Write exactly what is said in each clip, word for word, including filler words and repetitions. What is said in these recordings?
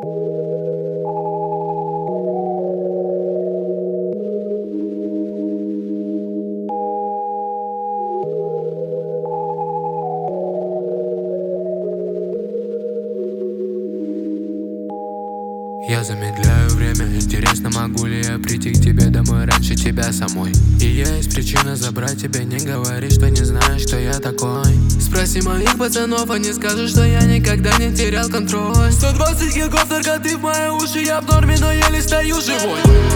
Я замедляю время, интересно, могу ли я прийти к тебе домой раньше тебя самой. И есть причина забрать тебя, не говори, что не знаешь, что я такой. Спроси моих пацанов, они скажут, что я никогда не терял контроль. Сто двадцать гигов наркоты в мои уши, я в норме, но еле стою живой.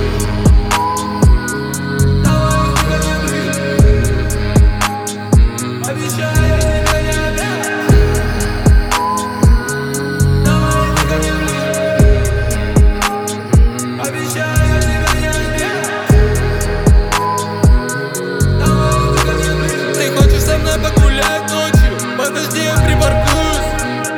Погулять ночью, подожди, я припаркуюсь.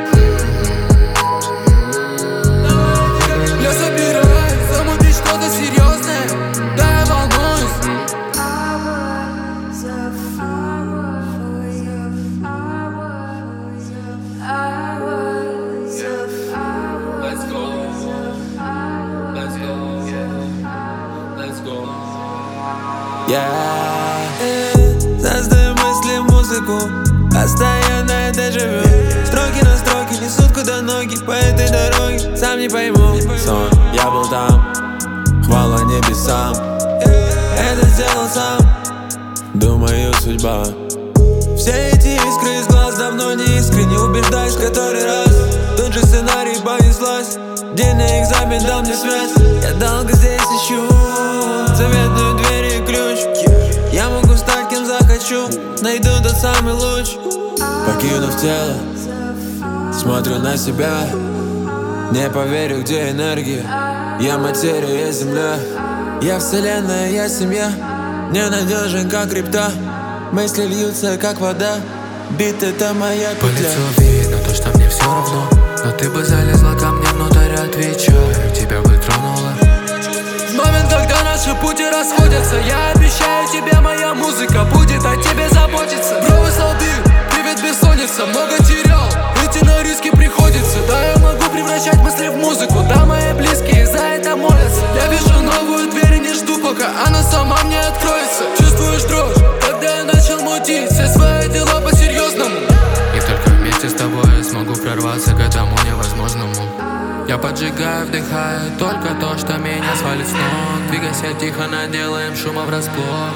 Я собираюсь замутить что-то серьезное, да я волнуюсь. Let's go, let's go, yeah, let's go. Yeah, создаю мысли музыку, постоянно это живет. Строки на строки несут куда ноги по этой дороге. Сам не пойму, сон, я был там, хвала небесам. Это сделал сам, думаю, судьба. Все эти искры из глаз давно не искренне. Убеждаюсь в который раз, тот же сценарий понеслась. День на экзамен дал мне связь. Я долго здесь ищу заветную дверь и ключ. Я могу стать кем захочу, найду тот самый луч. Покинув тело, смотрю на себя. Не поверю, где энергия. Я материя, я земля. Я вселенная, я семья. Ненадежен, как крипта. Мысли льются, как вода. Бит — это моя петля. По лицу видно то, что мне все равно. Но ты бы залезла ко мне внутрь, отвечаю, тебя бы тронуло. В момент, когда наши пути расходятся, я обещаю тебе, моя музыка будет о тебе заботиться. Бровы солды, привет бессонница, много терял, идти на риски приходится. Да, я могу превращать мысли в музыку, да, мои близкие за это молятся. Я вижу новую дверь и не жду, пока она сама мне откроется. Чувствуешь дрожь, когда я начал мутить все свои дела по-серьезному. И только вместе с тобой я смогу прорваться к этому невозможному. Я поджигаю, вдыхаю только то, что меня свалит с ног. Двигайся тихо, наделаем шума врасплох.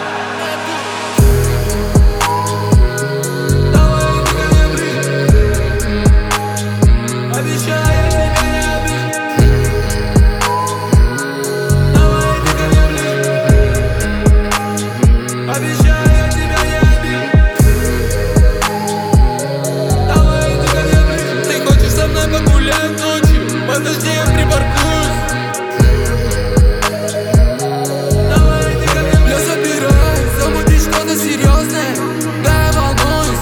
Подожди, я припаркуюсь. Я собираюсь замутить что-то серьезное, да я волнуюсь.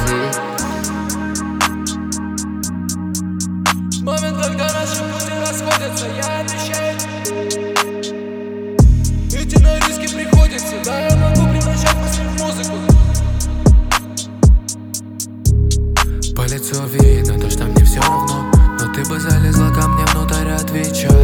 В момент, когда наши пути расходятся, я обещаю, идти на риски приходится. Да, я могу превращать мысли в музыку. По лицу видно то, что мне все равно. Но ты бы залезла ко мне внутрь, отвечаю.